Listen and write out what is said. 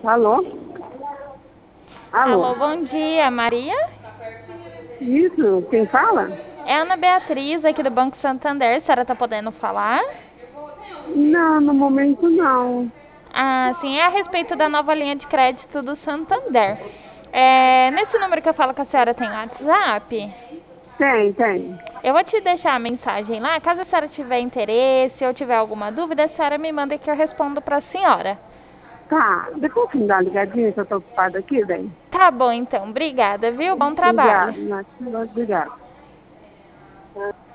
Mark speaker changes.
Speaker 1: Alô? Alô?
Speaker 2: Alô, bom dia, Maria?
Speaker 1: Isso, quem fala?
Speaker 2: É a Ana Beatriz, aqui do Banco Santander. A senhora tá podendo falar?
Speaker 1: Não, no momento não.
Speaker 2: Ah, sim, é a respeito da nova linha de crédito do Santander. Nesse número que eu falo com a senhora tem WhatsApp?
Speaker 1: Tem.
Speaker 2: Eu vou te deixar a mensagem lá. Caso a senhora tiver interesse ou tiver alguma dúvida, a senhora me manda que eu respondo para a senhora.
Speaker 1: Tá, depois que me dá uma ligadinha que eu tô ocupada aqui, bem.
Speaker 2: Tá bom, então. Obrigada, viu? Bom trabalho.
Speaker 1: Obrigada, obrigada.